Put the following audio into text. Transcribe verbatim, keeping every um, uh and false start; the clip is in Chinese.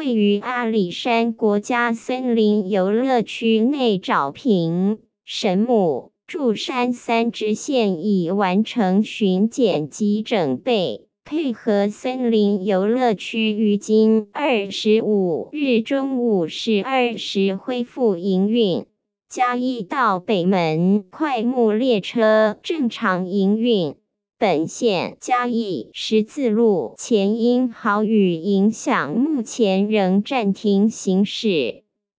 位于阿里山国家森林游乐区内找平、神木、柱山三支线已完成巡检及整备，配合森林游乐区于今二十五日中午十二时恢复营运。嘉义到北门快木列车正常营运。本线嘉义十字路前因豪雨影响，目前仍暂停行驶。